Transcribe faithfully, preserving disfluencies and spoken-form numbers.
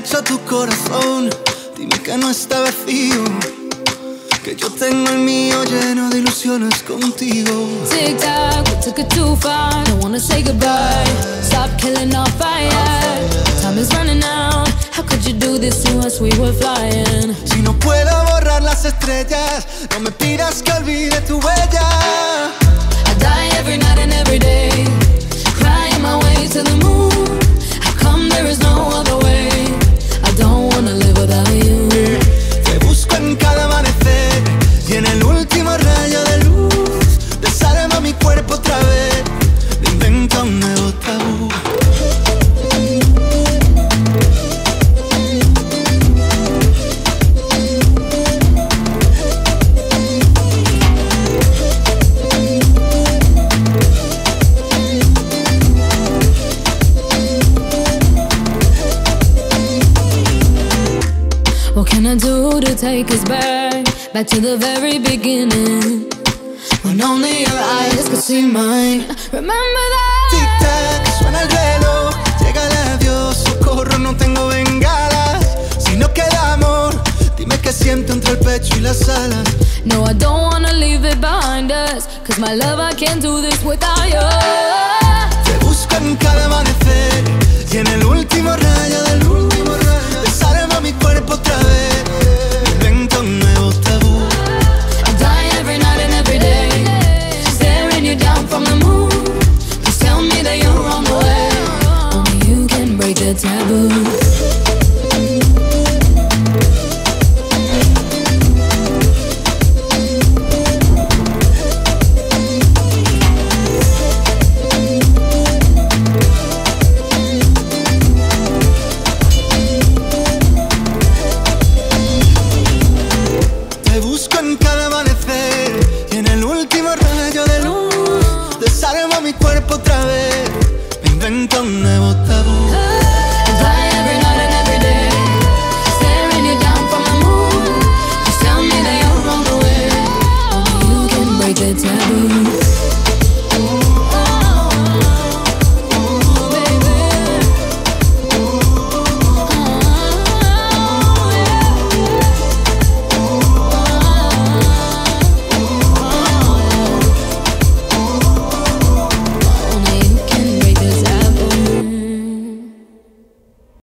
hecho tu corazón? Dime que no está vacío, que yo tengo el mío lleno de ilusiones contigo. Tic tac, we took it too far. Don't wanna say goodbye. Stop killing our fire. Time is running out. How could you do this to us? We were flying. Si no puedo borrar las estrellas, no me pidas que olvide tu huella. I die every night and every day, crying my way to the moon. How come there is no other way? I don't wanna live without you. Te busco en cada amanecer y en el último rayo de luz desarma mi cuerpo otra vez, me inventa un nuevo tabú. What can I do to take us back, back to the very beginning, when only your eyes could see mine? Remember that. Tic tac, suena el reloj, llega el adiós, socorro, no tengo bengalas. Si no queda amor, dime qué siento entre el pecho y las alas. No, I don't wanna leave it behind us, cause my love, I can't do this without you. Te busco en cada amanecer y en el último rayo del último rayo.